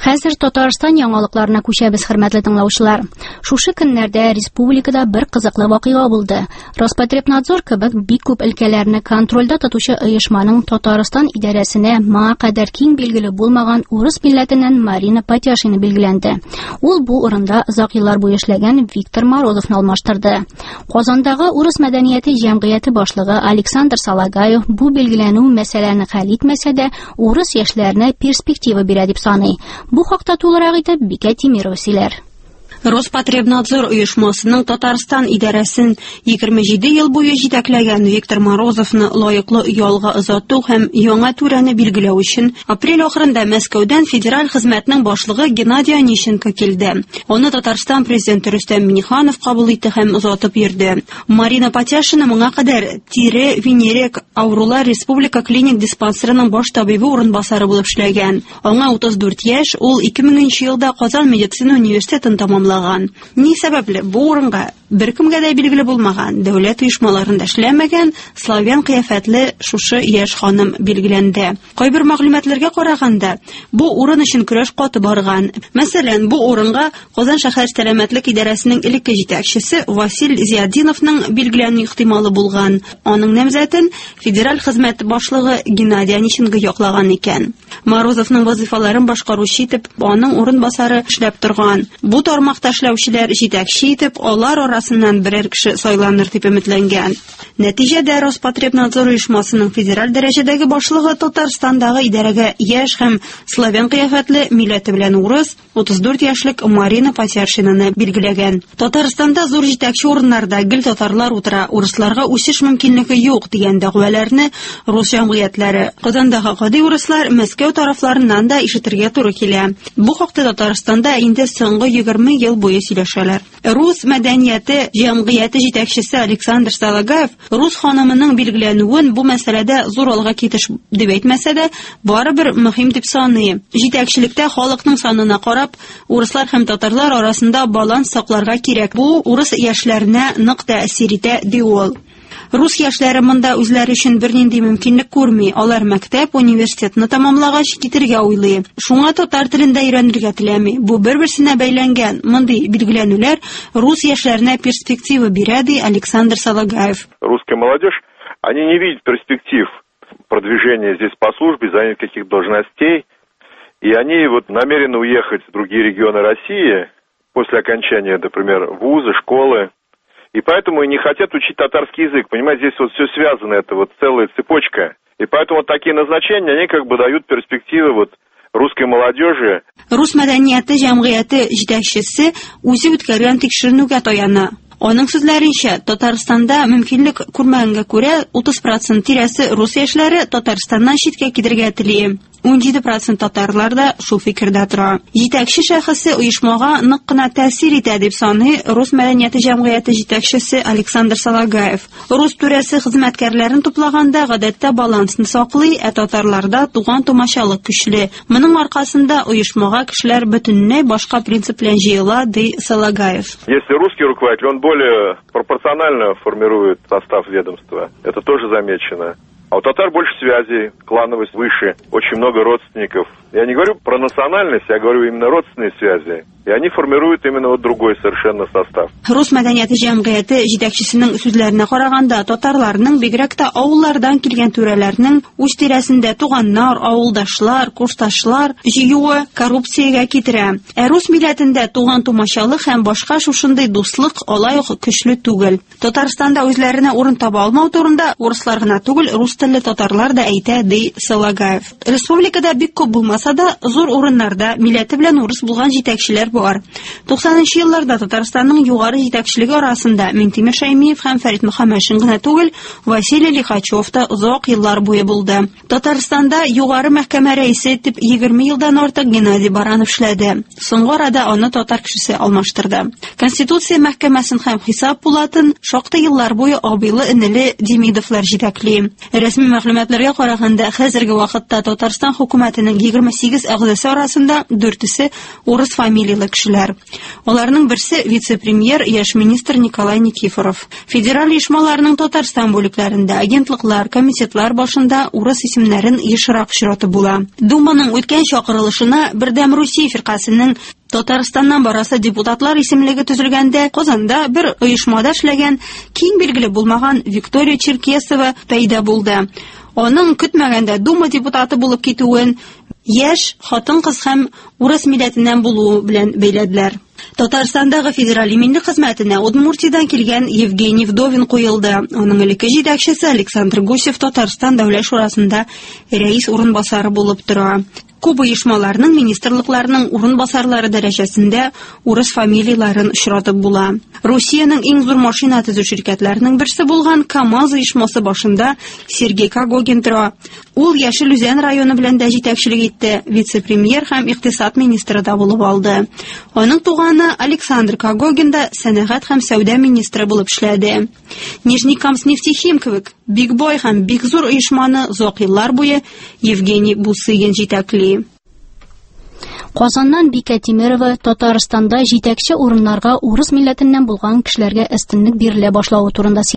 Хәзер Татарстан яңалыкларына күчәбез, хөрмәтле тыңлаучылар. Шушы көннәрдә республикада бер кызыклы вакыйга булды. Роспотребнадзор кебек бик күп өлкәләрне контрольдә тотучы оешманың Татарстан идарәсенә моңа кадәр киң билгеле булмаган урыс милләтеннән Марина Потяшина билгеләнде. Ул бу урында озак еллар буе эшләгән Виктор Морозовны алмаштырды. Казандагы урыс мәдәнияте җәмгыяте башлыгы Александр Салагаев бу билгеләнү мәсьәләне хәл итмәсә дә, урыс яшьләренә перспектива бирә дип саный. Бу хакта тулырак итеп Бикә Тимирова сөйләр. Роспотребнадзор оешмасының Татарстан идарәсен 27 ел буе җитәкләгән Виктор Морозовны лаеклы ялга озату һәм яңа түрәне билгеләү өчен апрель ахырында Мәскәүдән федераль хезмәтнең башлыгы Геннадий Онищенко килде. Аны Татарстан президенты Рөстәм Миңнеханов кабул итте һәм озатып йөрде. Марина Потяшина моңа кадәр тире, венерик авырулар республика клиник диспансерының баш табибы урынбасары булып эшләгән. Аңа 34 яшь, ул 2000 елда Казан медицина университетын тамамлаган. Ни сәбәпле бу урынга беркемгә дә билгеле булмаган, дәүләт оешмаларында эшләмәгән славян кыяфәтле шушы яшь ханым билгеләнде. Кайбер мәгълүматларга караганда, бу урын өчен көрәш каты барган. Мәсәлән, бу урынга Казан шәһәр сәламәтлек идарәсенең элекке җитәкчесе Василь Зиядиновның билгеләнү ихтималы булган. Аның намзәтен федераль хезмәт башлыгы Геннадий Онищенко яклаган икән. Морозовның вазифаларын башкаручы итеп аның урынбасары эшләп торган. Бу тармакта эшләүчеләр җитәкче итеп алар арасыннан берәр кеше сайланыр дип өметләнгән. Нәтиҗәдә Роспотребнадзор оешмасының федераль дәрәҗәдәге башлыгы Татарстандагы идарәгә яшь һәм славян кыяфәтле милләте белән урыс 34 яшьлек Марина Потяшинаны билгеләгән. Татарстанда зур җитәкче урыннарда гел татарлар утыра, урысларга үсеш мөмкинлеге юк дигән дәгъваларны рус җәмгыятьләре, Казандагы гади урыслар Мәскәү тарафларыннан да ишетергә туры килә. Бу хакта Татарстанда инде соңгы 20 ел буе сөйләшәләр. Рус мәдәнияте җәмгыяте җитәкчесе Александр Салагаев рус ханымының билгеләнүен бу мәсьәләдә зур алга китеш дип әйтмәсә дә, барыбер мөһим дип саный. Җитәкчелектә халыкның санына карап, урыслар һәм татарлар арасында баланс сакларга кирәк. Бу урыс яшьләренә нык тәэсир итә, ди ул. Рус яшьләре монда үзләре өчен бернинди мөмкинлек күрми. Алар мәктәп, университетны тамамлагач китәргә уйлый. Шуңа татар телендә өйрәнергә теләми. Бу бер-берсенә бәйләнгән. Мондый билгеләнүләр рус яшьләренә перспектива бирә, ди Александр Салагаев. Русская молодежь, они не видят перспектив продвижения здесь по службе, занять каких должностей, и они вот намерены уехать в другие регионы России после окончания, например, вузы, школы. И поэтому и не хотят учить татарский язык. Понимаете, здесь вот все связано, это вот целая цепочка. И поэтому вот такие назначения, они как бы дают перспективы вот русской молодежи. Рус мәдәнияте җәмгыяте җитәкчесе үзе үткәргән тикшеренүгә таяна. Аның сүзләренчә, Татарстанда мөмкинлек күрмәгәнгә күрә 30% тирәсе рус яшьләре Татарстаннан читкә китәргә тели. 17% татарлар да шул фикердә тора. Җитәкче шәхесе оешмага нык кына тәэсир итә дип саный рус мәдәнияте җәмгыяте җитәкчесе Александр Салагаев. Рус түрәсе хезмәткәрләрен туплаганда гадәттә балансны саклый, ә татарларда туган тумачалык көчле. Моның аркасында оешмага кешеләр бөтенләй башка принцип белән җыела, ди Салагаев. Если русский руководитель, он более пропорционально формирует состав ведомства. Это тоже замечено. А у татар больше связей, клановость выше, очень много родственников. Я не говорю про национальность, я говорю именно родственные связи. И они формируют именно вот другой совершенно состав. Рус мәдәнияте җәмгыяте җитәкчесенең сүзләренә караганда, татарларның бигрәк тә авыллардан килгән түрәләрнең үз тирәсендә туганнар, авылдашлар, курсташлар җыюы коррупциягә китерә. Ә рус милләтендә туган тумачалык һәм башка шушындый дуслык алай ук көчле түгел. Татарстанда үзләренә урын таба алмау турында урыслар гына түгел, рус телле татарлар да әйтә, ди Салагаев. Республикада бик күп булмаса да, зур урыннарда милләте белән урыс булган җитәкчеләр бар. 90-нчы елларда Татарстанның югары җитәкчелеге арасында Минтимер Шәймиев һәм Фәрит Мөхәммәтшин генә түгел, Василий Лихачев та озак еллар буе булды. Татарстанда югары мәхкәмә рәисе итеп 20 елдан артык Геннадий Баранов эшләде. Соңгы арада аны татар кешесе алмаштырды. Конституция мәхкәмәсен һәм хисап пулатын шактый еллар буе абыйлы энеле Демидовлар җитәкли. Рәсми мәгълүматларга караганда, хәзерге вакытта Татарстан хөкүмәтенең 28 әгъзасы арасында 4-се урыс фамилиялы кешеләр. Аларның берсе вице-премьер, яшь министр Николай Никифоров. Федераль оешмаларның Татарстан бүлекләрендә агентлыклар, комитетлар башында урыс исемнәрен ешрак очратып була. Думаның үткән чакырылышына Бердәм Русия фиркасының Татарстаннан барасы депутатлар исемлеге төзелгәндә, Казанда бер оешмада эшләгән, киң билгеле булмаган Виктория Черкесова пәйда булды. Аның көтмәгәндә Дума депутаты булып китүен яшь, хатын-кыз һәм урыс милләтеннән булуы белән бәйләделәр. Татарстандагы федераль иминлек хезмәтенә Удмуртиядан килгән Евгений Вдовин куелды. Аның элекке җитәкчесе Александр Гусев Татарстан дәүләт шурасында рәис урынбасары булып тора. Күп оешмаларның министрлыкларының урынбасарлары дәрәҗәсендә урыс фамилияларын очратып була. Русиянең иң зур машина төзү ширкәтләренең берсе булган КАМАЗ оешмасы башында Сергей Кагогин тора. Ул Яшел Үзән районы белән дә җитәкчелек итте, вице-премьер һәм икътисад министры да булып алды. Аның туганы Александр Кагогин да сәнәгать һәм сәүдә министры булып эшләде. Нижнекамскнефтехим кебек бик бай һәм бик зур оешманы озак еллар буе Евгений Бусыгин җитәкли. Казаннан Бикә Тимерова Татарстанда җитәкче урыннарга урыс милләтеннән булган кешеләргә өстенлек бирелә башлауы турында